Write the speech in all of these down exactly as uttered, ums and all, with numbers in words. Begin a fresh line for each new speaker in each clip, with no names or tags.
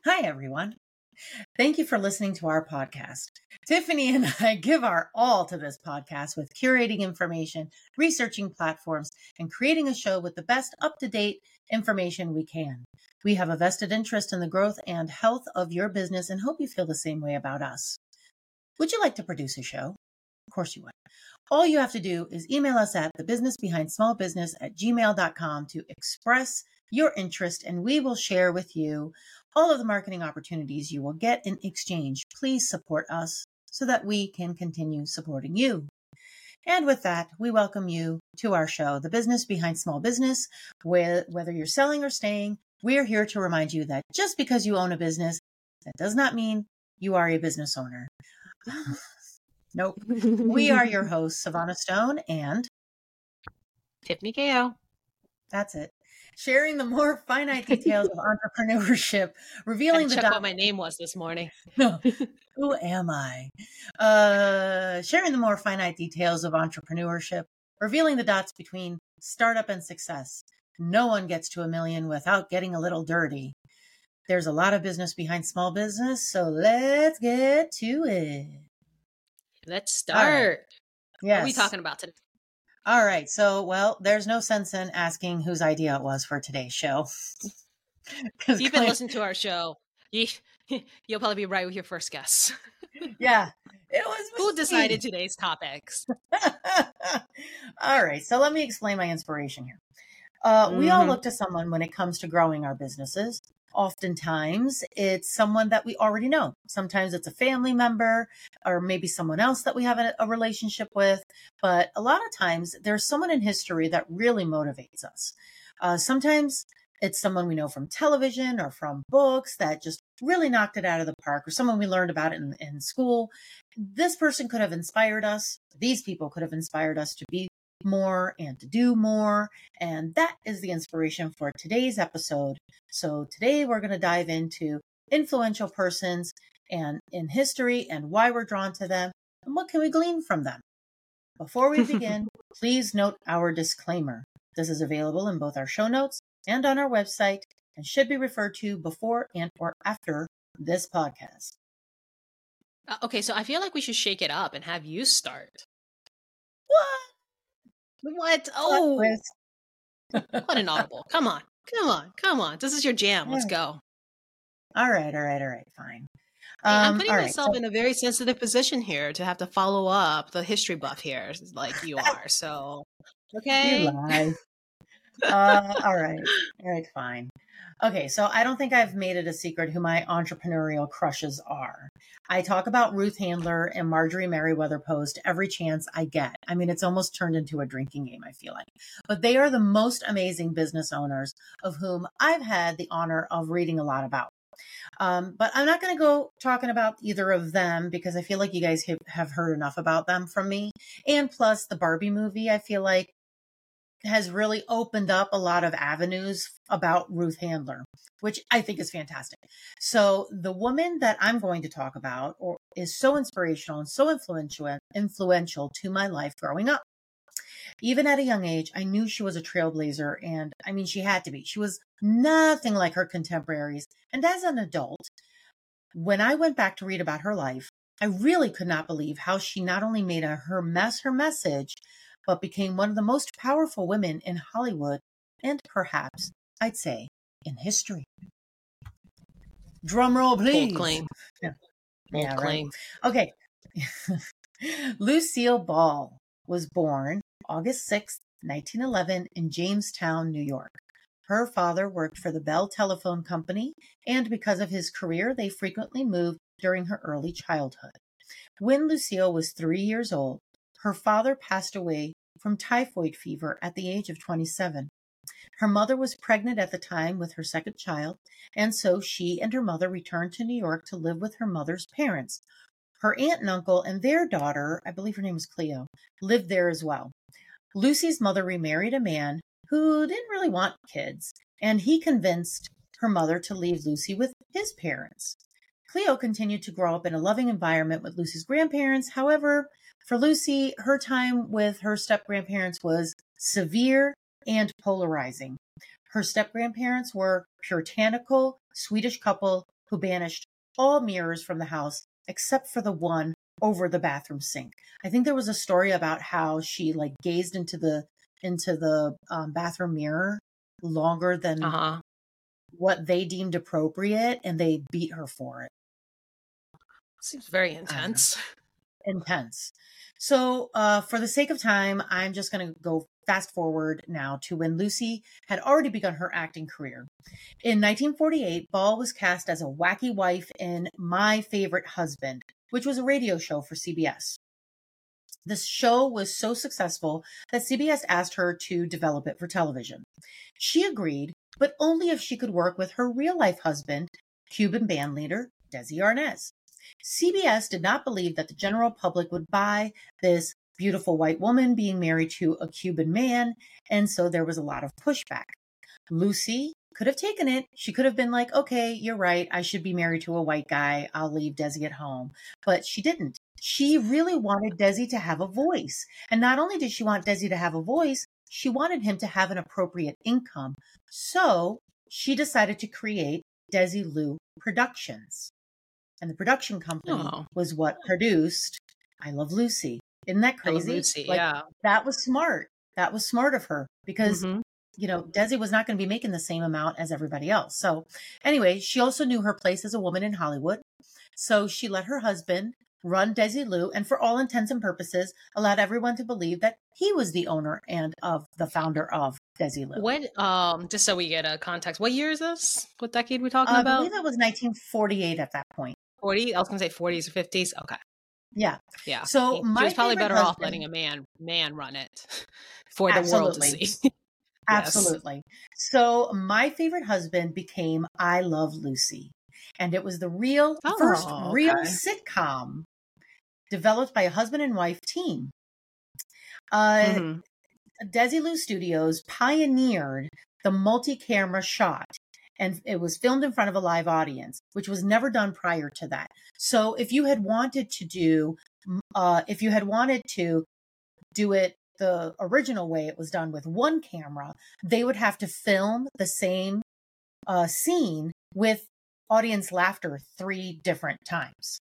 Hi, everyone. Thank you for listening to our podcast. Tiffany and I give our all to this podcast with curating information, researching platforms, and creating a show with the best up-to-date information we can. We have a vested interest in the growth and health of your business and hope you feel the same way about us. Would you like to produce a show? Of course you would. All you have to do is email us at thebusinessbehindsmallbusiness at gmail dot com to express your interest, and we will share with you all of the marketing opportunities you will get in exchange. Please support us so that we can continue supporting you. And with that, we welcome you to our show, The Business Behind Small Business. Where, whether you're selling or staying, we're here to remind you that just because you own a business, that does not mean you are a business owner. Nope. We are your hosts, Savannah Stone and
Tiffany K O.
That's it. Sharing the more finite details of entrepreneurship, revealing
I
the
check
dot-
what my name was this morning.
No, who am I? Uh, sharing the more finite details of entrepreneurship, revealing the dots between startup and success. No one gets to a million without getting a little dirty. There's a lot of business behind small business, so let's get to it.
Let's start.
Right. Yes.
What are we talking about today?
All right. So, well, there's no sense in asking whose idea it was for today's show.
If you've been listening to our show, you, you'll probably be right with your first guess.
Yeah. It was
Who decided today's topics?
All right. So let me explain my inspiration here. Uh, mm-hmm. We all look to someone when it comes to growing our businesses. Oftentimes, it's someone that we already know. Sometimes it's a family member or maybe someone else that we have a, a relationship with. But a lot of times, there's someone in history that really motivates us. Uh, sometimes it's someone we know from television or from books that just really knocked it out of the park, or someone we learned about it in, in school. This person could have inspired us. These people could have inspired us to be more and to do more. And that is the inspiration for today's episode. So today we're going to dive into influential persons and in history and why we're drawn to them and what can we glean from them. Before we begin, please note our disclaimer. This is available in both our show notes and on our website and should be referred to before and or after this podcast.
Uh, okay, so I feel like we should shake it up and have you start.
What?
What? Oh, what an audible. Come on. Come on. Come on. This is your jam. Let's go.
All right. All right. All right. Fine.
Hey, I'm putting um, myself right, so- in a very sensitive position here to have to follow up the history buff here like you are. So, okay.
You lie. uh, all right. All right. Fine. Okay, so I don't think I've made it a secret who my entrepreneurial crushes are. I talk about Ruth Handler and Marjorie Merriweather Post every chance I get. I mean, it's almost turned into a drinking game, I feel like. But they are the most amazing business owners of whom I've had the honor of reading a lot about. Um, but I'm not going to go talking about either of them because I feel like you guys have heard enough about them from me. And plus, the Barbie movie, I feel like, has really opened up a lot of avenues about Ruth Handler, which I think is fantastic. So the woman that I'm going to talk about or is so inspirational and so influential, influential to my life growing up. Even at a young age, I knew she was a trailblazer, and I mean, she had to be. She was nothing like her contemporaries. And as an adult, when I went back to read about her life, I really could not believe how she not only made a, her mess her message, but became one of the most powerful women in Hollywood and perhaps, I'd say, in history. Drum roll, please.
Bold claim.
Yeah,
Bold
yeah
claim.
Right. Okay. Lucille Ball was born August sixth, nineteen eleven in Jamestown, New York. Her father worked for the Bell Telephone Company, and because of his career, they frequently moved during her early childhood. When Lucille was three years old, her father passed away from typhoid fever at the age of twenty-seven. Her mother was pregnant at the time with her second child, and so she and her mother returned to New York to live with her mother's parents. Her aunt and uncle and their daughter, I believe her name was Cleo, lived there as well. Lucy's mother remarried a man who didn't really want kids, and he convinced her mother to leave Lucy with his parents. Cleo continued to grow up in a loving environment with Lucy's grandparents. However, for Lucy, her time with her step-grandparents was severe and polarizing. Her step-grandparents were puritanical Swedish couple who banished all mirrors from the house except for the one over the bathroom sink. I think there was a story about how she like gazed into the into the um, bathroom mirror longer than
Uh-huh.
what they deemed appropriate, and they beat her for it.
Seems very intense.
Intense. So, uh, for the sake of time, I'm just going to go fast forward now to when Lucy had already begun her acting career. In nineteen forty-eight, Ball was cast as a wacky wife in My Favorite Husband, which was a radio show for C B S. This show was so successful that C B S asked her to develop it for television. She agreed, but only if she could work with her real-life husband, Cuban bandleader Desi Arnaz. C B S did not believe that the general public would buy this beautiful white woman being married to a Cuban man, and so there was a lot of pushback. Lucy could have taken it. She could have been like, okay, you're right. I should be married to a white guy. I'll leave Desi at home. But she didn't. She really wanted Desi to have a voice. And not only did she want Desi to have a voice, she wanted him to have an appropriate income. So she decided to create Desilu Productions. And the production company
Oh.
was what produced I Love Lucy. Isn't that
I Love
crazy?
Lucy,
Like,
yeah.
that was smart. That was smart of her because,
Mhm.
you know, Desi was not going to be making the same amount as everybody else. So anyway, she also knew her place as a woman in Hollywood. So she let her husband run Desilu, and for all intents and purposes, allowed everyone to believe that he was the owner and of the founder of Desilu.
What, um, just so we get a context, what year is this? What decade are we talking
Uh, I
about?
believe it was nineteen forty-eight at that point.
forty? I was going to say forties or fifties. Okay.
Yeah.
Yeah.
So
He,
my
she was probably
favorite
better
husband,
off letting a man man run it for the
absolutely.
world to see. Yes.
Absolutely. So my favorite husband became I Love Lucy. And it was the real, the
Oh,
first real
okay.
sitcom developed by a husband and wife team. Uh,
Mhm.
Desilu Studios pioneered the multi-camera shot, and it was filmed in front of a live audience, which was never done prior to that. So if you had wanted to do, uh, if you had wanted to do it the original way it was done with one camera, they would have to film the same uh, scene with audience laughter three different times.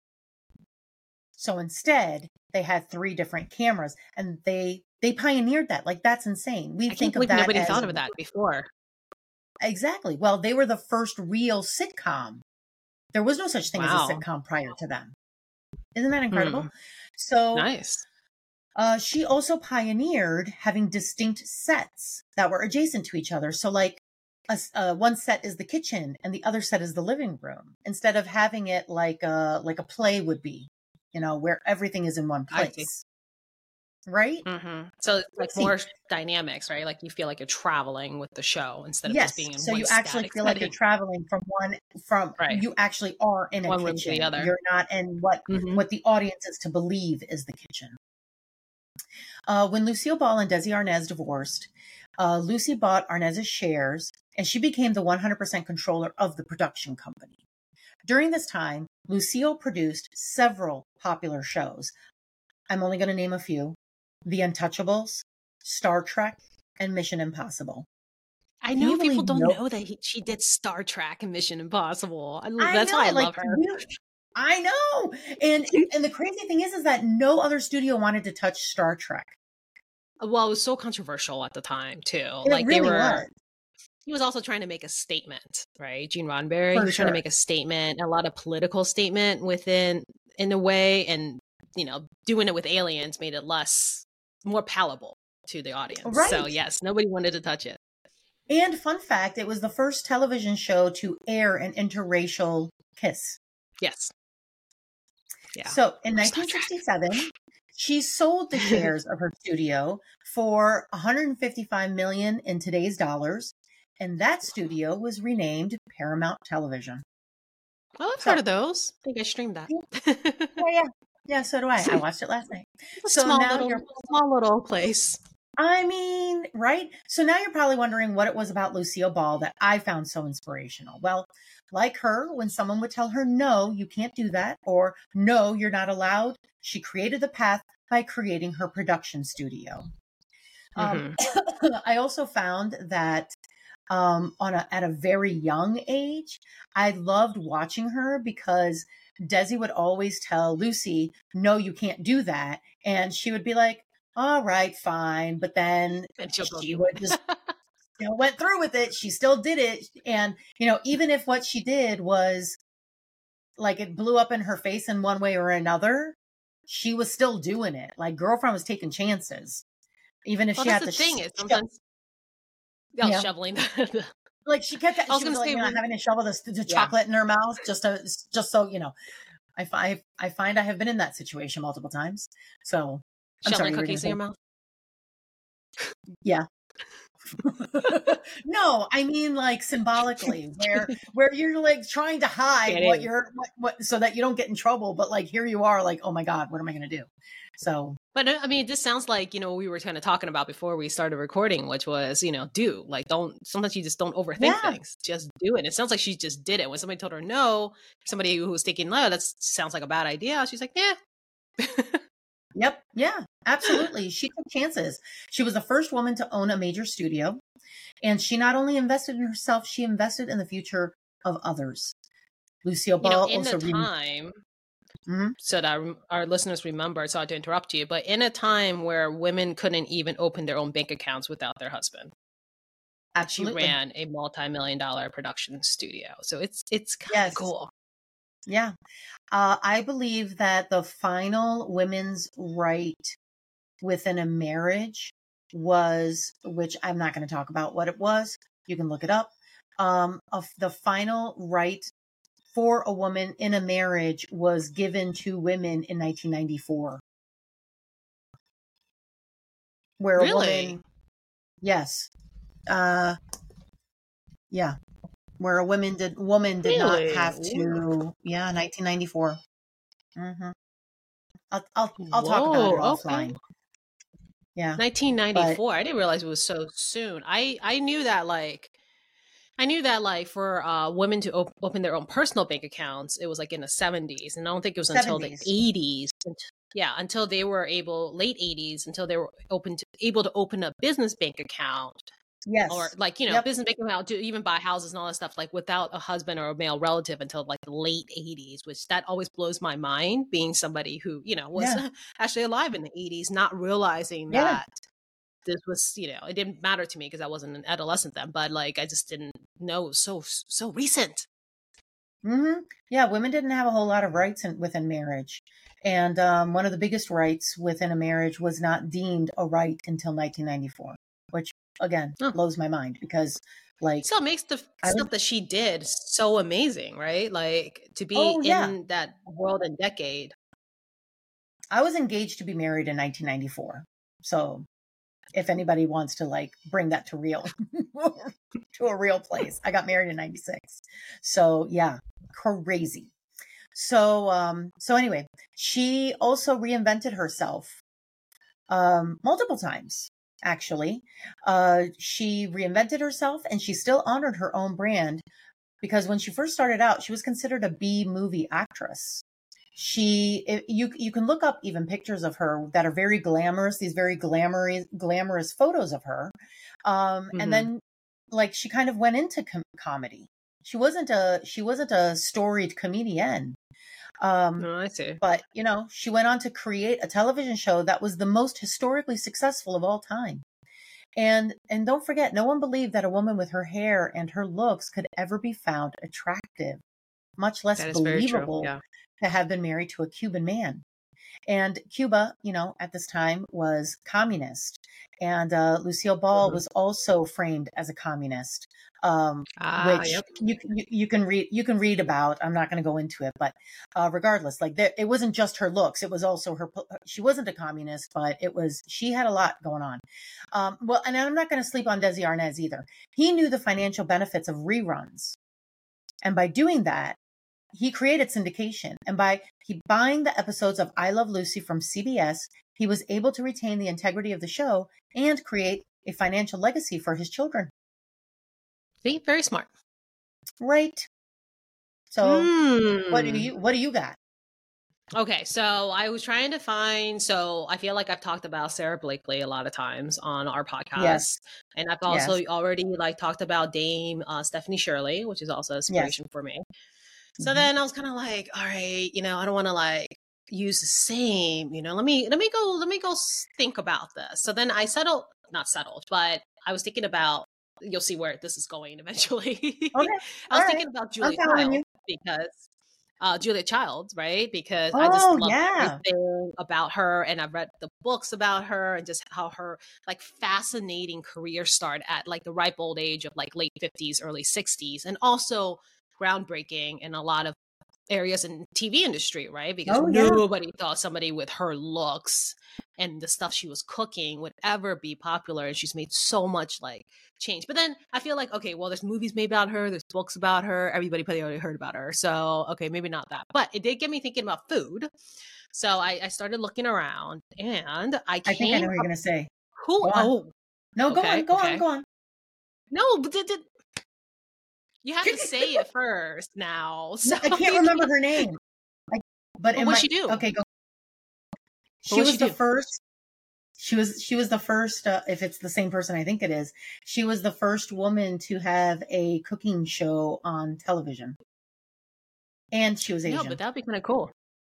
So instead, they had three different cameras, and they they pioneered that. Like, that's insane. We
I
think
can't
of
believe
that
nobody
as
thought of that before.
exactly. Well, they were the first real sitcom. There was no such thing
Wow.
as a sitcom prior to them. Isn't that incredible?
Hmm.
So
Nice.
uh, she also pioneered having distinct sets that were adjacent to each other. So like a, uh, one set is the kitchen and the other set is the living room, instead of having it like a, like a play would be, you know, where everything is in one
I see.
place. Right?
Mm-hmm. So it's like
Crazy.
more dynamics, right? Like you feel like you're traveling with the show instead of just
Yes.
being in
So
one
you actually
static
feel like you're
setting.
traveling from one, from,
Right.
you actually are in a
One room to the
kitchen.
other.
You're not in what,
Mhm.
what the audience is to believe is the kitchen. Uh, when Lucille Ball and Desi Arnaz divorced, uh, Lucy bought Arnaz's shares, and she became the one hundred percent controller of the production company. During this time, Lucille produced several popular shows. I'm only going to name a few: The Untouchables, Star Trek, and Mission Impossible.
I
Can
know
you
people
believe
don't
no-
know that he, she did Star Trek and Mission Impossible. I,
I
that's
know,
why I
like,
love her.
we- I know. And and the crazy thing is, is that no other studio wanted to touch Star Trek.
Well, it was so controversial at the time too.
It
like
really
they were.
was.
He was also trying to make a statement, right? Gene Roddenberry.
For
he was trying to
sure.
make a statement, a lot of political statement within, in a way, and you know, doing it with aliens made it less, more palatable to the audience.
Right.
So yes, nobody wanted to touch it.
And fun fact, it was the first television show to air an interracial kiss.
Yes. Yeah.
So in
Star
nineteen sixty-seven, she sold the shares of her studio for one hundred fifty-five million dollars in today's dollars, and that studio was renamed Paramount Television.
Well, I've
So-
heard of those. I think I streamed that.
Oh yeah, yeah. So do I. I watched it last night.
A
So
small
now
little,
you're-
small little place.
I mean, right? So now you're probably wondering what it was about Lucille Ball that I found so inspirational. Well, like her, when someone would tell her, no, you can't do that, or no, you're not allowed, she created the path by creating her production studio. Um, I also found that um, on a, at a very young age. I loved watching her because Desi would always tell Lucy, no, you can't do that. And she would be like, all right, fine. But then she would just, you know, went through with it. She still did it. And, you know, even if what she did was like it blew up in her face in one way or another, she was still doing it. Like Girlfriend was taking chances. Even if
well,
she had
the
to
thing
sh-
is sometimes
yeah.
yeah, shoveling the,
like she kept
I was
she
gonna
was like,
say
you know,
when,
having to shovel the, the
yeah.
chocolate in her mouth just to just so you know. I find I find I have been in that situation multiple times. So I'm
shoveling
sorry,
cookies in your mouth.
Yeah. No, I mean like symbolically, where where you're like trying to hide
Get
what
in.
you're what, what so that you don't get in trouble, but like here you are, like, oh my God, what am I going to do? So,
but I mean, this sounds like, you know, we were kind of talking about before we started recording, which was, you know, do like don't sometimes you just don't overthink
yeah.
things, just do it. It sounds like she just did it. When somebody told her no, somebody who was thinking, no, that sounds like a bad idea, she's like, yeah.
Yep. Yeah, absolutely. She took chances. She was the first woman to own a major studio. And she not only invested in herself, she invested in the future of others. Lucille Ball
you know, in
also
the time,
re- mm-hmm.
so that our listeners remember, sorry to interrupt you, but in a time where women couldn't even open their own bank accounts without their husband.
Absolutely.
She ran a multi-million dollar production studio. So it's it's kind of
yes.
cool.
Yeah. Uh, I believe that the final women's right within a marriage was, which I'm not going to talk about what it was. You can look it up. Um, of the final right for a woman in a marriage was given to women in nineteen ninety-four. Where
really?
a woman, yes, uh, yeah, where a woman did woman did
really?
not have to, yeah, nineteen ninety-four. Mm-hmm. I'll I'll I'll
Whoa,
talk about it
okay.
offline. Yeah,
nineteen ninety-four. But I didn't realize it was so soon. I I knew that like. I knew that like for uh, women to op- open their own personal bank accounts, it was like in the seventies. And I don't think it was until
seventies.
the eighties. Yeah, until they were able, late eighties, until they were open to, able to open a business bank account.
Yes.
Or like, you know,
yep.
business bank account to even buy houses and all that stuff, like without a husband or a male relative until like the late eighties, which that always blows my mind, being somebody who, you know, was yeah. actually alive in the eighties, not realizing yeah. that this was, you know, it didn't matter to me because I wasn't an adolescent then, but like I just didn't know. So so recent.
Mm-hmm. Yeah, women didn't have a whole lot of rights in, within marriage, and um, one of the biggest rights within a marriage was not deemed a right until nineteen ninety-four, which again oh. blows my mind because like
so it makes the I stuff would, that she did so amazing, right? Like to be
oh, yeah.
in that world and decade.
I was engaged to be married in nineteen ninety-four, so. If anybody wants to like bring that to real, to a real place, I got married in ninety-six. So yeah, crazy. So, um, so anyway, she also reinvented herself, um, multiple times, actually. Uh, she reinvented herself and she still honored her own brand because when she first started out, she was considered a B movie actress. She, it, you, you can look up even pictures of her that are very glamorous, these very glamorous, glamorous photos of her. Um, mm-hmm. And then like, she kind of went into com- comedy. She wasn't a, she wasn't a storied comedian. Um,
oh, I see.
But, you know, she went on to create a television show that was the most historically successful of all time. And, and don't forget, no one believed that a woman with her hair and her looks could ever be found attractive, much less believable. Yeah. To have been married to a Cuban man. And Cuba, you know, at this time was communist. And uh, Lucille Ball mm-hmm. was also framed as a communist, um, ah, which yep. you, you you can read you can read about. I'm not going to go into it, but uh, regardless, like there, it wasn't just her looks; it was also her. She wasn't a communist, but it was she had a lot going on. Um, well, and I'm not going to sleep on Desi Arnaz either. He knew the financial benefits of reruns, and by doing that. He created syndication, and by he buying the episodes of I Love Lucy from C B S, he was able to retain the integrity of the show and create a financial legacy for his children.
See, very smart.
Right. So, mm. what do you what do you got?
Okay, so I was trying to find. So I feel like I've talked about Sarah Blakely a lot of times on our podcast,
Yes.
and I've also
Yes.
already like talked about Dame uh, Stephanie Shirley, which is also inspiration
Yes.
for me. So
Mm-hmm.
then I was kind of like, all right, you know, I don't want to like use the same, you know, let me let me go let me go think about this. So then I settled, not settled, but I was thinking about. You'll see where this is going eventually.
Okay.
I
All
was
right.
thinking about
I'm
Julia
following
Child
you.
because uh, Julia Childs, right? Because I just
Oh,
love
yeah.
everything about her, and I've read the books about her, and just how her like fascinating career started at like the ripe old age of like late fifties, early sixties, and also groundbreaking in a lot of areas in T V industry, right? Because
Oh, yeah.
nobody thought somebody with her looks and the stuff she was cooking would ever be popular, and she's made so much like change. But then I feel like, okay, well, there's movies made about her, there's books about her, everybody probably already heard about her, so okay, maybe not that. But it did get me thinking about food, so I, I started looking around, and I
I think I know
came
what you're
up
going to say.
who
Go on.
oh
No, go
okay
on. Go on.
okay
Go on.
no, but did, did, you have to say it first now, so
I can't
you
remember
can't.
her name. I, but
But
it
what'd
might.
she do?
Okay, go.
But
She
what'd she
was the
do?
first. She was she was the first. Uh, if it's the same person, I think it is. She was the first woman to have a cooking show on television, and she was
No, but
Asian.
that'd be kind of cool.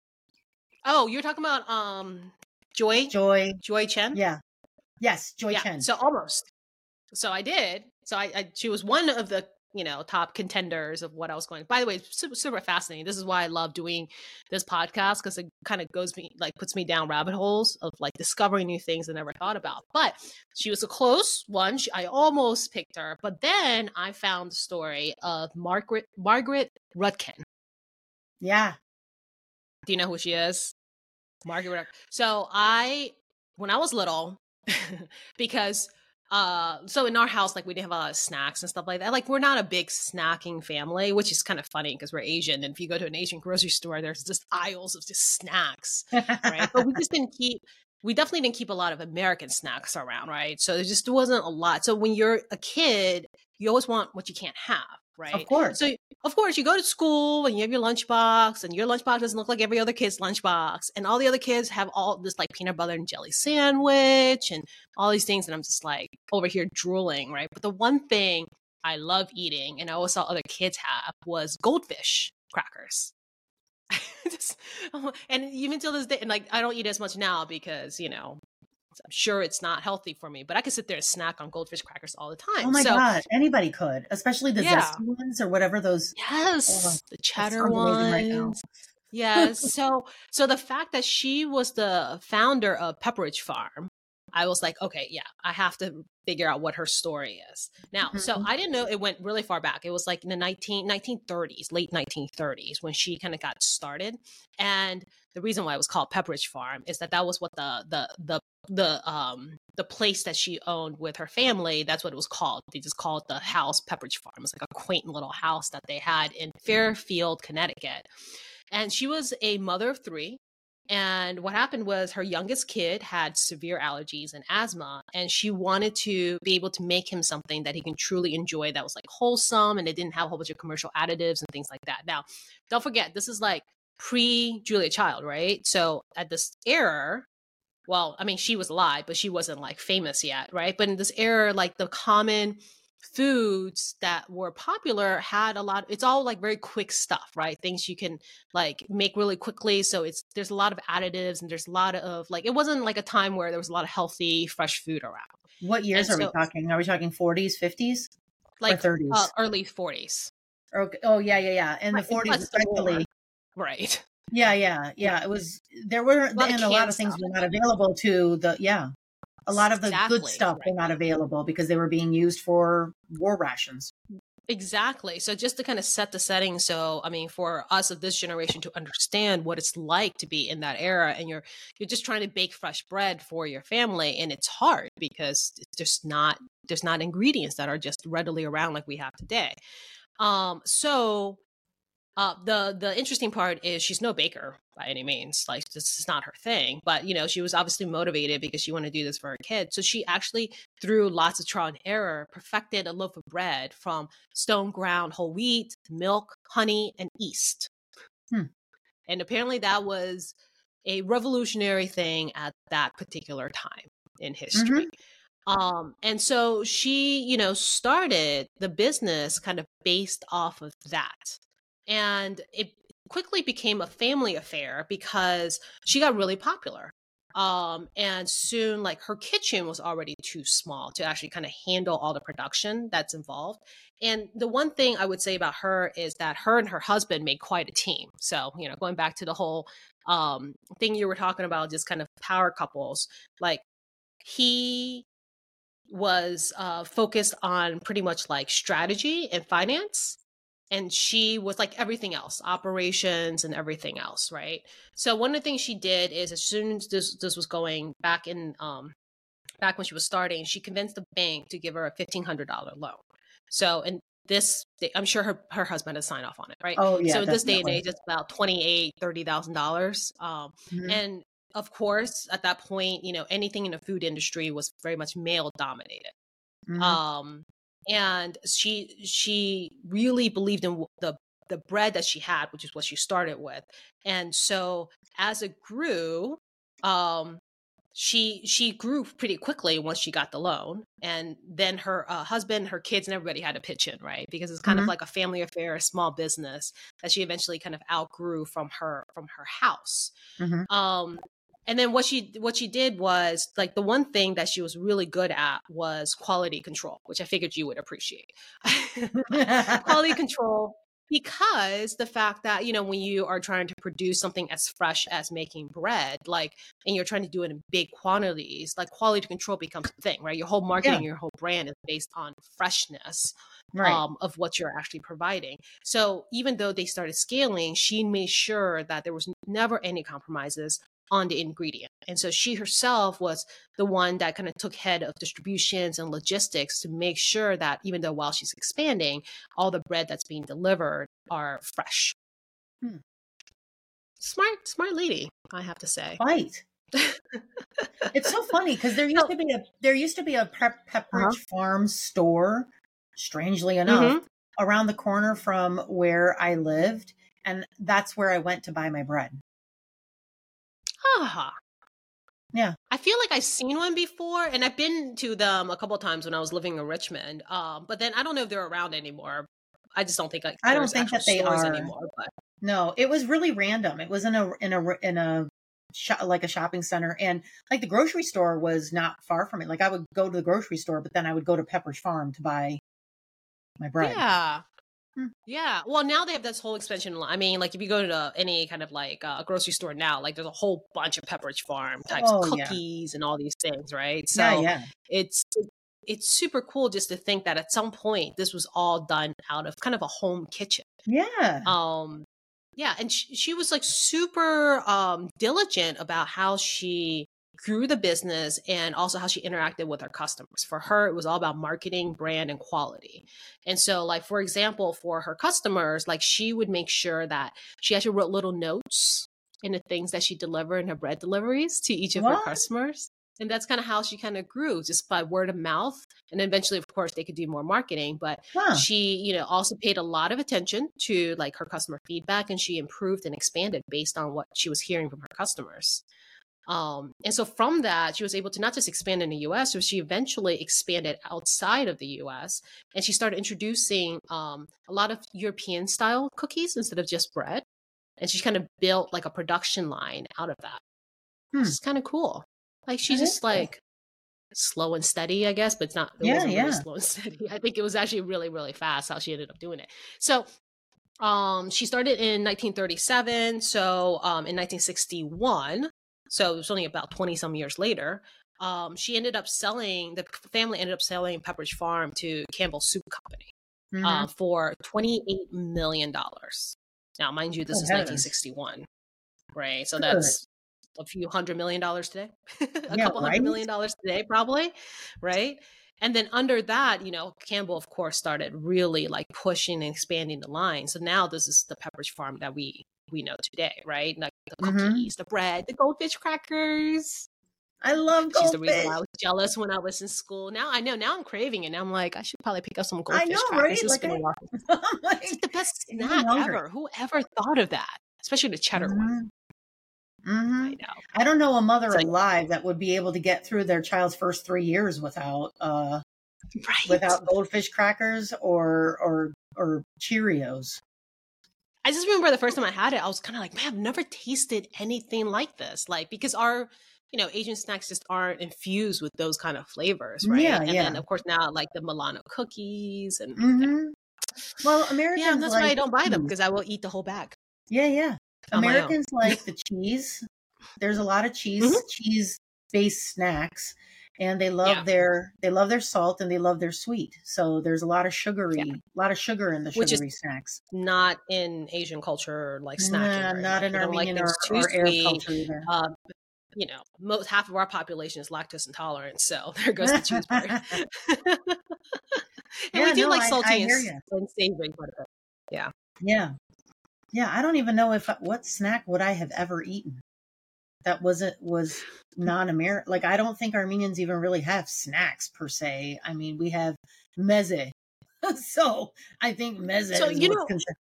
Oh, you're talking about um Joy
Joy.
Joy Chen?
Yeah. Yes, Joy
Yeah.
Chen.
So almost. So I did. So I, I she was one of the you know top contenders of what I was going. By the way, super, super fascinating. This is why I love doing this podcast, because it kind of goes me like puts me down rabbit holes of like discovering new things I never thought about. But she was a close one. She, I almost picked her, but then I found the story of Margaret Margaret Rutkin.
Yeah.
Do you know who she is? Margaret. So I, when I was little, because uh, so in our house, like we didn't have a lot of snacks and stuff like that. Like we're not a big snacking family, which is kind of funny because we're Asian. And if you go to an Asian grocery store, there's just aisles of just snacks, right? But we just didn't keep. We definitely didn't keep a lot of American snacks around, right? So there just wasn't a lot. So when you're a kid, you always want what you can't have, right?
Of course.
So of course, you go to school and you have your lunchbox, and your lunchbox doesn't look like every other kid's lunchbox. And all the other kids have all this like peanut butter and jelly sandwich and all these things. And I'm just like over here drooling, right? But the one thing I love eating, and I always saw other kids have, was goldfish crackers. just, and even till this day, and like I don't eat as much now because, you know, I'm sure it's not healthy for me, but I could sit there and snack on goldfish crackers all the time.
Oh my
so,
God, anybody could, especially the
yeah.
zesty ones or whatever those.
Yes,
Oh,
the cheddar
ones. Right now.
Yes. so, so the fact that she was the founder of Pepperidge Farm, I was like, okay, yeah, I have to figure out what her story is. Now, mm-hmm. so I didn't know it went really far back. It was like in the nineteen, nineteen thirties, late nineteen thirties, when she kind of got started. And the reason why it was called Pepperidge Farm is that that was what the, the, the, the, um, the place that she owned with her family, that's what it was called. They just called the house Pepperidge Farm. It was like a quaint little house that they had in Fairfield, Connecticut. And she was a mother of three. And what happened was her youngest kid had severe allergies and asthma, and she wanted to be able to make him something that he can truly enjoy that was like wholesome and it didn't have a whole bunch of commercial additives and things like that. Now, don't forget, this is like pre-Julia Child, right? So at this era, well, I mean, she was alive, but she wasn't like famous yet, right? But in this era, like the common foods that were popular had a lot, it's all like very quick stuff, right? Things you can like make really quickly. So it's, there's a lot of additives and there's a lot of like, it wasn't like a time where there was a lot of healthy, fresh food around.
What years
and
are
so,
we talking? Are we talking forties, fifties,
like
or thirties?
Uh, early forties.
Okay. Oh yeah, yeah, yeah. In the right, forties especially.
Right.
Yeah, yeah, yeah. It was, there were, a and a lot of things stuff. were not available to the, yeah. A lot of the exactly, good stuff right. were not available because they were being used for war rations.
Exactly. So just to kind of set the setting. So, I mean, for us of this generation to understand what it's like to be in that era, and you're, you're just trying to bake fresh bread for your family. And it's hard because there's not, there's not ingredients that are just readily around like we have today. Um, so Uh, the the interesting part is she's no baker by any means. Like, this is not her thing. But, you know, she was obviously motivated because she wanted to do this for her kids. So she actually, through lots of trial and error, perfected a loaf of bread from stone ground whole wheat, milk, honey, and yeast.
Hmm.
And apparently that was a revolutionary thing at that particular time in history. Mm-hmm. Um, and so she, you know, started the business kind of based off of that. And it quickly became a family affair because she got really popular. Um, and soon, like, her kitchen was already too small to actually kind of handle all the production that's involved. And the one thing I would say about her is that her and her husband made quite a team. So, you know, going back to the whole um, thing you were talking about, just kind of power couples, like, he was uh, focused on pretty much like strategy and finance. And she was like everything else, operations and everything else, right? So one of the things she did is, as soon as this this was going back in, um, back when she was starting, she convinced the bank to give her a fifteen hundred dollars loan. So, and this, I'm sure her, her husband has signed off on it, right?
Oh yeah.
So in this
definitely.
day and age, it's about twenty-eight, thirty thousand dollars. Um, mm-hmm. And of course, at that point, you know, anything in the food industry was very much male dominated. Mm-hmm. Um, And she she really believed in the the bread that she had, which is what she started with. And so as it grew, um, she she grew pretty quickly once she got the loan. And then her uh, husband, her kids, and everybody had to pitch in, right? Because it's kind mm-hmm. of like a family affair, a small business that she eventually kind of outgrew from her from her house. Mm-hmm. Um, And then what she what she did was, like, the one thing that she was really good at was quality control, which I figured you would appreciate. Quality control, because the fact that, you know, when you are trying to produce something as fresh as making bread, like, and you're trying to do it in big quantities, like, quality control becomes a thing, right? Your whole marketing, yeah. your whole brand is based on freshness. Right. Um, of what you're actually providing. So even though they started scaling, she made sure that there was never any compromises on the ingredient. And so she herself was the one that kind of took head of distributions and logistics to make sure that, even though while she's expanding, all the bread that's being delivered are fresh. Hmm. Smart, smart lady, I have to say.
Right. It's so funny because there used to be a there used to be a Pep- Pepperidge uh-huh. Farm store, strangely enough, mm-hmm. around the corner from where I lived, and that's where I went to buy my bread.
Ah.
Yeah.
I feel like I've seen one before, and I've been to them a couple of times when I was living in Richmond. Um, but then I don't know if they're around anymore. I just don't think like
I don't think that they are
anymore. But
no, it was really random. It was in a in a in a shop, like a shopping center, and like the grocery store was not far from it. Like I would go to the grocery store, but then I would go to Pepperidge Farm to buy my bread.
Yeah. Yeah. Well, now they have this whole expansion line. I mean, like if you go to any kind of like a uh, grocery store now, like there's a whole bunch of Pepperidge Farm types oh, of cookies yeah. and all these things, right? So
yeah, yeah.
it's it's super cool just to think that at some point this was all done out of kind of a home kitchen.
Yeah.
Um. Yeah, and she, she was like super um diligent about how she grew the business and also how she interacted with her customers. For her, it was all about marketing, brand, and quality. And so, like, for example, for her customers, like she would make sure that she actually wrote little notes in the things that she delivered in her bread deliveries to each of what? her customers. And that's kind of how she kind of grew, just by word of mouth. And eventually, of course, they could do more marketing. But huh. she, you know, also paid a lot of attention to like her customer feedback, and she improved and expanded based on what she was hearing from her customers. Um, and so from that, she was able to not just expand in the U S, but she eventually expanded outside of the U S, and she started introducing um, a lot of European style cookies instead of just bread. And she kind of built like a production line out of that. Hmm. Which is kind of cool. Like she's just like cool. slow and steady, I guess, but it's not, it
yeah,
wasn't
yeah.
really slow and steady. I think it was actually really, really fast how she ended up doing it. So um, she started in nineteen thirty-seven. So um, in nineteen sixty-one, so it was only about twenty some years later, um, she ended up selling, the family ended up selling Pepperidge Farm to Campbell Soup Company mm-hmm. uh, for twenty-eight million dollars. Now, mind you, this oh, is nineteen sixty-one, right? So Good. That's a few hundred million dollars today, a
yeah,
couple
right?
hundred million dollars today, probably, right? And then under that, you know, Campbell, of course, started really like pushing and expanding the line. So now this is the Pepperidge Farm that we we know today, right? Like the cookies, mm-hmm. the bread, the goldfish crackers.
I love goldfish.
She's the reason why I was jealous when I was in school. Now I know. Now I'm craving it. Now I'm like, I should probably pick up some goldfish
I know,
crackers.
Right? Like, I,
like, it's like the best snack ever. Who ever thought of that? especially the cheddar one.
Mm-hmm. Mm-hmm.
I know.
I don't know a mother
So,
alive that would be able to get through their child's first three years without uh
right.
without goldfish crackers or or or Cheerios.
I just remember the first time I had it, I was kind of like, man, I've never tasted anything like this. Like, because our, you know, Asian snacks just aren't infused with those kind of flavors, right?
Yeah,
and
yeah.
then, of course, now like the Milano cookies and
Mm-hmm. Well, Americans
yeah, and that's
like
why I don't buy them,
cheese.
because I will eat the whole bag.
Yeah, yeah.
On my own.
Americans like the cheese. There's a lot of cheese,
Mhm.
cheese-based snacks, and they love
Yeah.
their they love their salt and they love their sweet. So there's a lot of sugary,
Yeah.
a lot of sugar in the
Which is
sugary snacks.
not in Asian culture, like snacking.
Nah,
Very
not
much.
in
We don't like
Armenian
things
or,
too
or Arab
sweet.
culture either.
Um, you know, most half of our population is lactose intolerant, so there goes the cheese part. and
Yeah,
we do
no,
like
I-
salty
I
and,
hear
s-
ya.
and savory quite a bit. Yeah.
Yeah. Yeah, I don't even know if what snack would I have ever eaten that wasn't was non-American. Like I don't think Armenians even really have snacks per se. I mean, we have meze. So I think meze
So,
is
you
what's
know,
considered.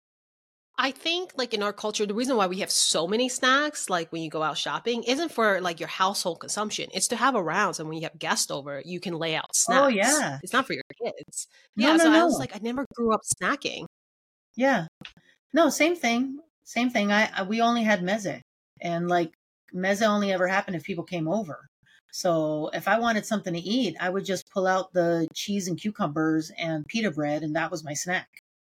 I think like in our culture, the reason why we have so many snacks, like when you go out shopping, isn't for like your household consumption. It's to have around. So when you have guests over, you can lay out snacks.
Oh yeah.
It's not for your kids.
No,
yeah.
no,
so I
no.
was like, I never grew up snacking.
Yeah. No, same thing. Same thing. I, I we only had meze, and like meze only ever happened if people came over. So if I wanted something to eat, I would just pull out the cheese and cucumbers and pita bread, and that was my snack.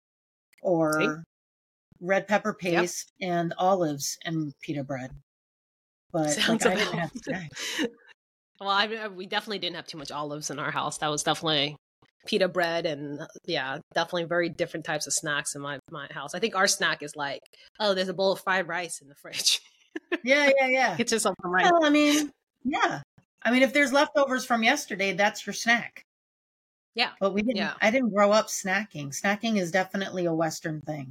Or
See?
red pepper
Yep.
paste and olives and pita bread. But
Sounds
like I didn't
about-
have snacks.
Well, I, we definitely didn't have too much olives in our house. That was definitely pita bread and uh, yeah, definitely very different types of snacks in my, my house. I think our snack is like, oh, there's a bowl of fried rice in the fridge.
Yeah, yeah, yeah.
Get yourself some rice.
Well, I mean, yeah. I mean, if there's leftovers from yesterday, that's your snack.
Yeah.
But we didn't.
Yeah.
I didn't grow up snacking. Snacking is definitely a Western thing.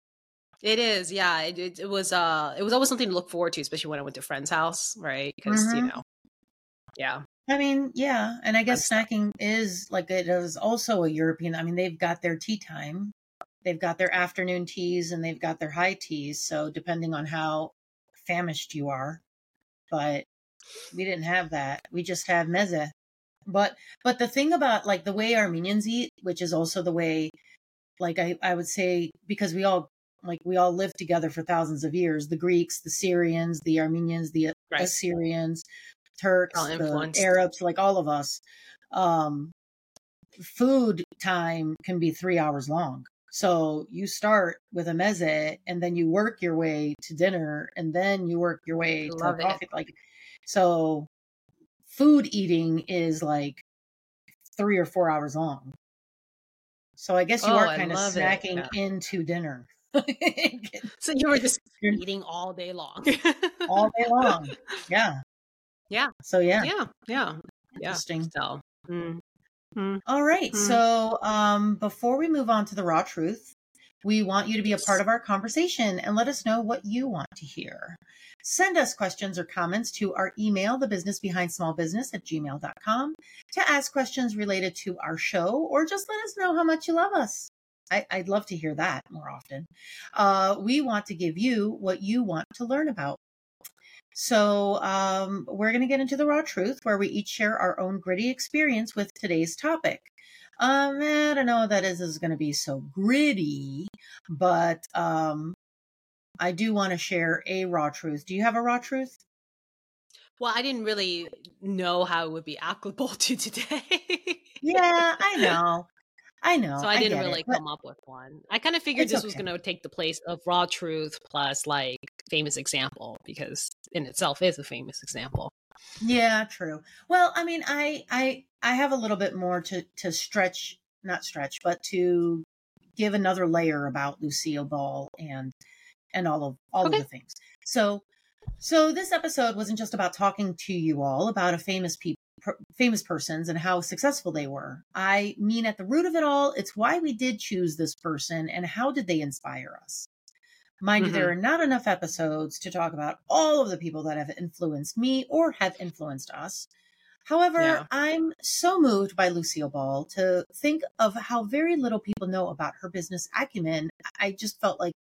It is, yeah. It, it, it was uh it was always something to look forward to, especially when I went to a friend's house, right? Because, you
Mhm.
know, yeah.
I mean, yeah, and I guess
Fun stuff.
snacking is like it is also a European. I mean, they've got their tea time, they've got their afternoon teas, and they've got their high teas. So depending on how famished you are, but we didn't have that. We just had meze. But but the thing about like the way Armenians eat, which is also the way, like I I would say, because we all like we all lived together for thousands of years. The Greeks, the Syrians, the Armenians, the
Right.
Assyrians, Turks,
All
the
influenced.
Arabs, like all of us. Um, food time can be three hours long. So you start with a meze and then you work your way to dinner and then you work your way to
Love it.
coffee. Like, so food eating is like three or four hours long. So I guess you
Oh,
are
I
kind of
love it.
snacking
Yeah.
into dinner
So you were just
You're-
eating all day long.
all day long. Yeah.
Yeah.
So yeah,
Yeah. Yeah. Yeah.
interesting.
So, mm, mm,
All right.
Mm.
So um, before we move on to the raw truth, we want you to be a part of our conversation and let us know what you want to hear. Send us questions or comments to our email, thebusinessbehindsmallbusiness at gmail dot com, to ask questions related to our show, or just let us know how much you love us. I, I'd love to hear that more often. Uh, we want to give you what you want to learn about. So um, we're going to get into the raw truth, where we each share our own gritty experience with today's topic. Um, I don't know that is, is going to be so gritty, but um, I do want to share a raw truth. Do you have a raw truth?
Well, I didn't really know how it would be applicable to today.
Yeah, I know. I know.
So I didn't
get
really
it, but
come up with one. I kind of figured
it's
this was
okay.
going to take the place of raw truth plus like famous example, because in itself is a famous example.
Yeah, true. Well, I mean, I I I have a little bit more to to stretch, not stretch, but to give another layer about Lucille Ball and and all of all
Okay.
of the things. So so this episode wasn't just about talking to you all about a famous people famous persons and how successful they were. I mean, at the root of it all, it's why we did choose this person and how did they inspire us. Mind you, there are not enough episodes to talk about all of the people that have influenced me or have influenced us. However,
Yeah.
I'm so moved by Lucille Ball to think of how very little people know about her business acumen. I just felt like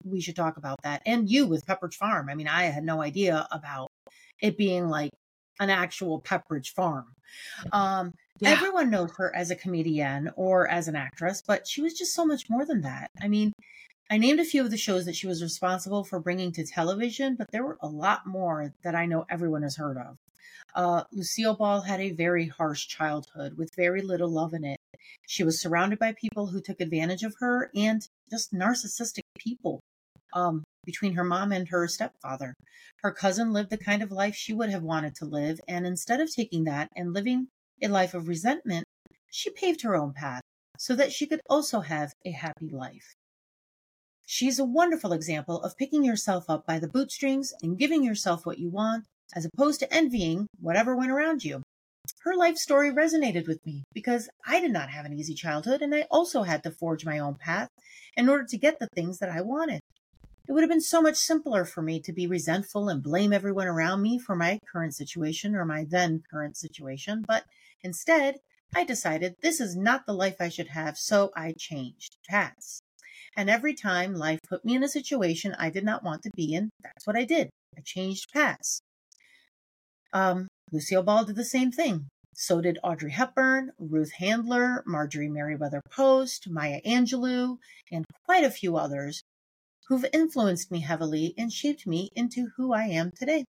we should talk about that. And you with Pepperidge Farm. I mean, I had no idea about it being like an actual Pepperidge Farm. Um, yeah. Everyone knows her as a comedian or as an actress, but she was just so much more than that. I mean, I named a few of the shows that she was responsible for bringing to television, but there were a lot more that I know everyone has heard of. Uh, Lucille Ball had a very harsh childhood with very little love in it. She was surrounded by people who took advantage of her and just narcissistic people um, between her mom and her stepfather. Her cousin lived the kind of life she would have wanted to live, and instead of taking that and living a life of resentment, she paved her own path so that she could also have a happy life. She's a wonderful example of picking yourself up by the bootstrings and giving yourself what you want, as opposed to envying whatever went around you. Her life story resonated with me because I did not have an easy childhood, and I also had to forge my own path in order to get the things that I wanted. It would have been so much simpler for me to be resentful and blame everyone around me for my current situation or my then current situation, but instead, I decided this is not the life I should have, so I changed paths. And every time life put me in a situation I did not want to be in, that's what I did. I changed paths. Um, Lucille Ball did the same thing. So did Audrey Hepburn, Ruth Handler, Marjorie Merriweather Post, Maya Angelou, and quite a few others who've influenced me heavily and shaped me into who I am today.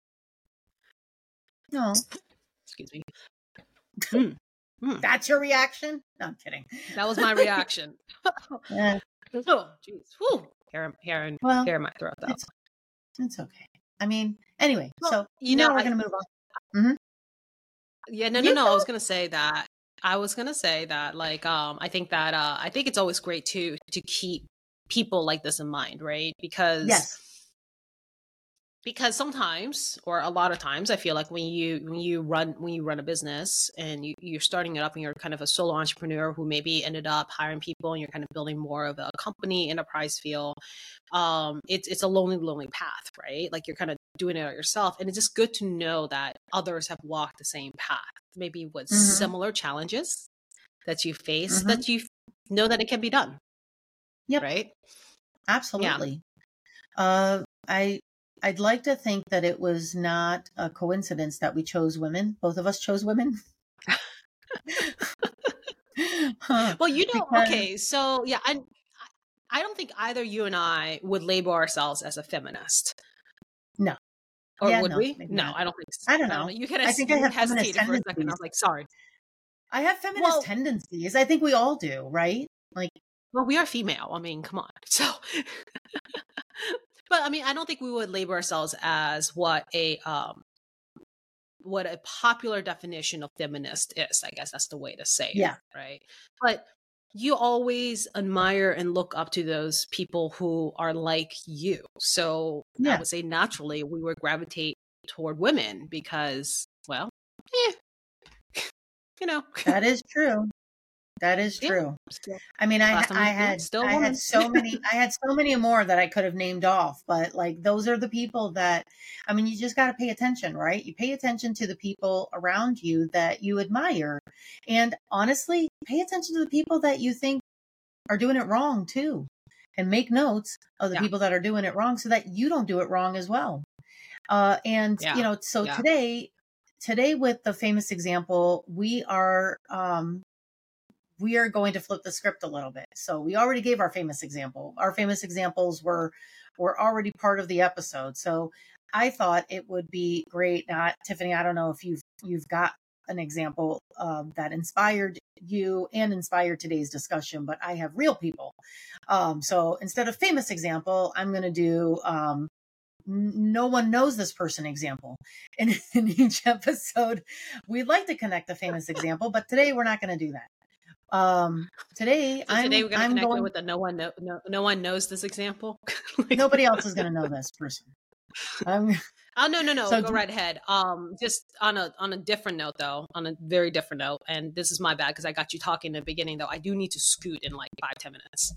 No.
Excuse me. Mm. Mm.
That's your reaction? No, I'm kidding.
That was my reaction.
Yeah.
Oh, jeez. Whew. Hair, hair, in,
well,
hair in my throat, though.
It's, it's okay. I mean, anyway,
well,
so
you
now
know,
we're going to move on. Mm-hmm.
Yeah, no, no,
You
no.
know?
I was going to say that. I was going to say that, like, um, I think that, uh, I think it's always great to, to keep people like this in mind, right? Because
yes.
Because sometimes, or a lot of times, I feel like when you when you run when you run a business and you, you're starting it up and you're kind of a solo entrepreneur who maybe ended up hiring people and you're kind of building more of a company enterprise feel, um, it's it's a lonely, lonely path, right? Like you're kind of doing it yourself, and it's just good to know that others have walked the same path, maybe with mm-hmm. similar challenges that you face, mm-hmm. that you know that it can be done.
Yep.
Right.
Absolutely. Yeah. Uh, I. I'd like to think that it was not a coincidence that we chose women. Both of us chose women.
huh. Well, you know, because... okay. So yeah, I, I don't think either you and I would label ourselves as a feminist.
No.
Or
yeah,
would
no,
we? No,
not.
I don't think so.
I don't know. I, don't
know. You kind of,
I think I have
hesitated for a second. I was like, sorry.
I have feminist well, tendencies. I think we all do, right? Like,
well, we are female. I mean, come on. So... But I mean, I don't think we would label ourselves as what a um, what a popular definition of feminist is. I guess that's the way to say
yeah.
it, right? But you always admire and look up to those people who are like you. So yeah. I would say naturally we would gravitate toward women because, well, eh, you know,
that is true. That is true. Yeah. I mean, I, I had
still
I had so many I had so many more that I could have named off, but like those are the people that, I mean, you just got to pay attention, right? You pay attention to the people around you that you admire, and honestly, pay attention to the people that you think are doing it wrong too, and make notes of the yeah. people that are doing it wrong so that you don't do it wrong as well. Uh, and yeah. you know, so yeah. today, today with the famous example, we are. Um, we are going to flip the script a little bit. So we already gave our famous example. Our famous examples were, were already part of the episode. So I thought it would be great. Not Tiffany, I don't know if you've, you've got an example um, that inspired you and inspired today's discussion, but I have real people. Um, so instead of famous example, I'm going to do, um, no one knows this person example. And in each episode, we'd like to connect a famous example, but today we're not going to do that. Um, today,
so
I'm,
today we're going to
I'm
connect
going,
it with the no one, no, no, no one knows this example.
like, nobody else is going to know this person. Um,
oh, no, no, no.
So,
go right ahead. Um, just on a, on a different note though, on a very different note. And this is my bad because I got you talking in the beginning though. I do need to scoot in like five, ten minutes.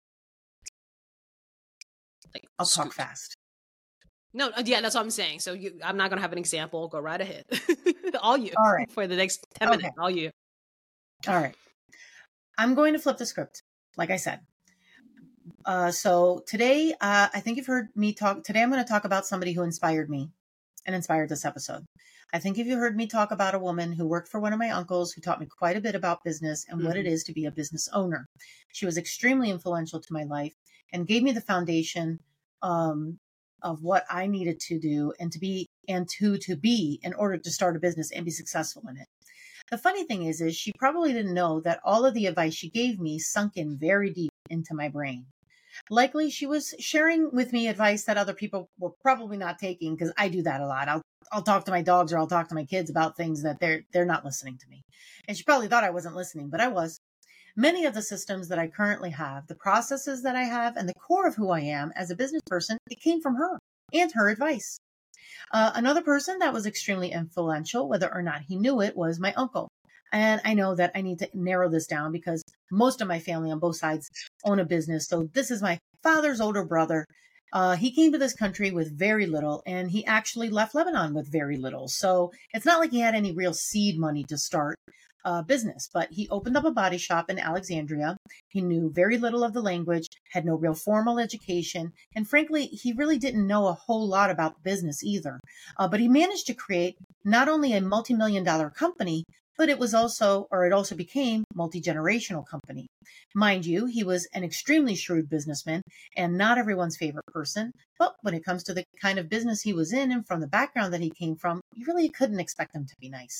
Like, I'll scoot. Talk fast.
No, yeah, that's what I'm saying. So you, I'm not going to have an example. Go right ahead. all you.
All right.
For the next ten minutes. Okay. All you.
All right. I'm going to flip the script, like I said. Uh, so today, uh, I think you've heard me talk. Today, I'm going to talk about somebody who inspired me and inspired this episode. I think if you heard me talk about a woman who worked for one of my uncles who taught me quite a bit about business and mm-hmm. what it is to be a business owner. She was extremely influential to my life and gave me the foundation um, of what I needed to do and to be and to to be in order to start a business and be successful in it. The funny thing is, is she probably didn't know that all of the advice she gave me sunk in very deep into my brain. Likely she was sharing with me advice that other people were probably not taking, because I do that a lot. I'll I'll talk to my dogs or I'll talk to my kids about things that they're they're not listening to me. And she probably thought I wasn't listening, but I was. Many of the systems that I currently have, the processes that I have, and the core of who I am as a business person, it came from her and her advice. Uh, another person that was extremely influential, whether or not he knew it, was my uncle. And I know that I need to narrow this down because most of my family on both sides own a business. So this is my father's older brother. Uh, he came to this country with very little, and he actually left Lebanon with very little. So it's not like he had any real seed money to start a business, but he opened up a body shop in Alexandria. He knew very little of the language, had no real formal education, and frankly, he really didn't know a whole lot about business either. Uh, but he managed to create not only a multi-million dollar company, but it was also, or it also became, multi-generational company. Mind you, he was an extremely shrewd businessman and not everyone's favorite person. But when it comes to the kind of business he was in and from the background that he came from, you really couldn't expect him to be nice.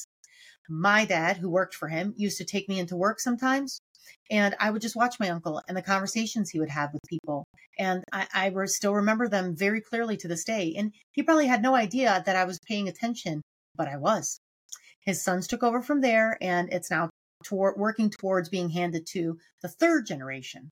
My dad, who worked for him, used to take me into work sometimes, and I would just watch my uncle and the conversations he would have with people. And I, I still remember them very clearly to this day. And he probably had no idea that I was paying attention, but I was. His sons took over from there, and it's now toward, working towards being handed to the third generation.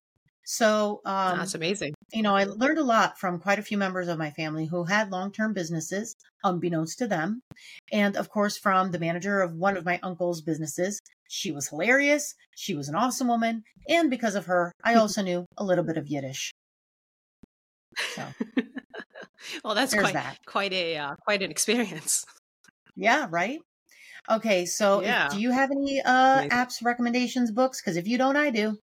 So um,
that's amazing.
You know, I learned a lot from quite a few members of my family who had long-term businesses, unbeknownst to them. And of course, from the manager of one of my uncle's businesses. She was hilarious. She was an awesome woman. And because of her, I also knew a little bit of Yiddish. So,
well, that's quite, that. quite a, uh, quite an experience.
Yeah, right. Okay, so
yeah.
if, do you have any uh, apps, recommendations, books? Because if you don't, I do.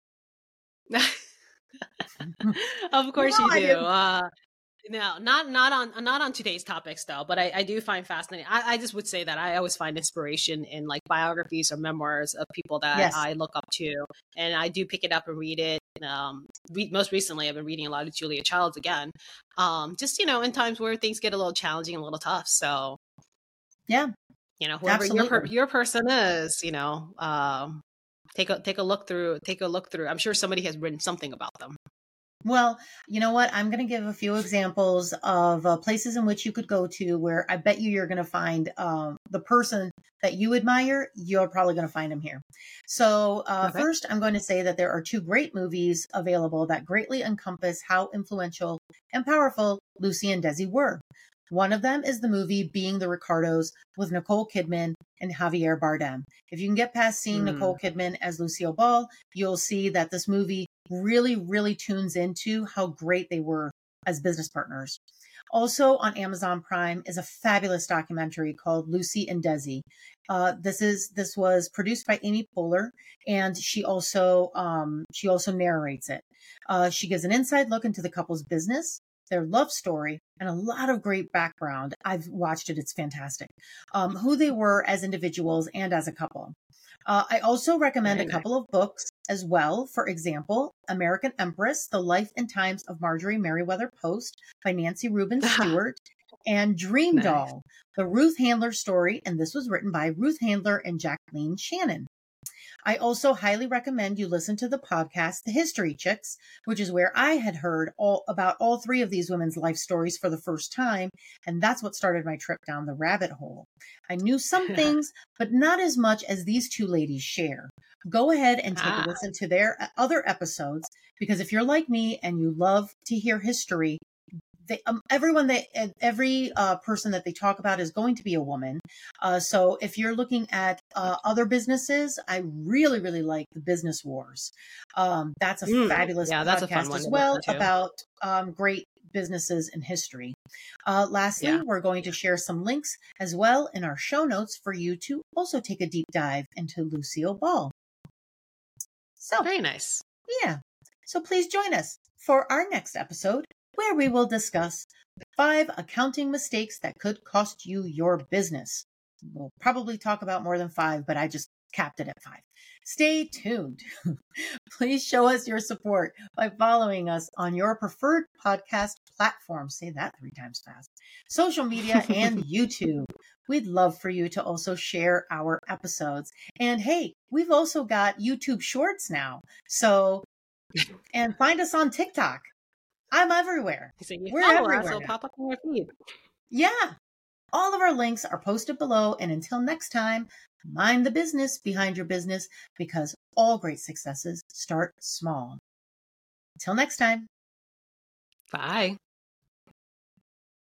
Of course you, know you do. do. Uh, no, not not on not on today's topics though. But I, I do find fascinating. I, I just would say that I always find inspiration in like biographies or memoirs of people that yes. I look up to, and I do pick it up and read it. Um, re- most recently, I've been reading a lot of Julia Childs again. Um, just you know, in times where things get a little challenging, a little tough. So
yeah.
You know, whoever your per- your person is, you know, um, take a take a look through. Take a look through. I'm sure somebody has written something about them.
Well, you know what? I'm going to give a few examples of uh, places in which you could go to where I bet you you're going to find um, the person that you admire. You're probably going to find him here. So uh, okay. First, I'm going to say that there are two great movies available that greatly encompass how influential and powerful Lucy and Desi were. One of them is the movie Being the Ricardos with Nicole Kidman and Javier Bardem. If you can get past seeing mm. Nicole Kidman as Lucille Ball, you'll see that this movie really, really tunes into how great they were as business partners. Also on Amazon Prime is a fabulous documentary called Lucy and Desi. Uh, this is this was produced by Amy Poehler, and she also um, she also narrates it. Uh, she gives an inside look into the couple's business, their love story, and a lot of great background. I've watched it. It's fantastic. Um, who they were as individuals and as a couple. Uh, I also recommend Very a couple nice. of books as well. For example, American Empress, The Life and Times of Marjorie Merriweather Post by Nancy Rubin Stewart, and Dream nice. Doll, the Ruth Handler story. And this was written by Ruth Handler and Jacqueline Shannon. I also highly recommend you listen to the podcast, The History Chicks, which is where I had heard all about all three of these women's life stories for the first time. And that's what started my trip down the rabbit hole. I knew some things, but not as much as these two ladies share. Go ahead and take ah. a listen to their other episodes, because if you're like me and you love to hear history, They, um, everyone that every uh, person that they talk about is going to be a woman. Uh, so if you're looking at uh, other businesses, I really, really like the Business Wars. Um, that's a mm, fabulous yeah, podcast that's a fun one as well about um, great businesses in history. Uh, lastly, yeah. we're going to share some links as well in our show notes for you to also take a deep dive into Lucille Ball. So
very nice.
Yeah. So please join us. for our next episode, where we will discuss five accounting mistakes that could cost you your business. We'll probably talk about more than five, but I just capped it at five. Stay tuned. Please show us your support by following us on your preferred podcast platform. Say that three times fast. Social media and YouTube. We'd love for you to also share our episodes. And hey, we've also got YouTube Shorts now. So, and find us on TikTok. I'm everywhere.
So you
We're
follow
everywhere
us, it'll
now.
pop up in your feed.
Yeah. All of our links are posted below. And until next time, mind the business behind your business, because all great successes start small. Until next time.
Bye.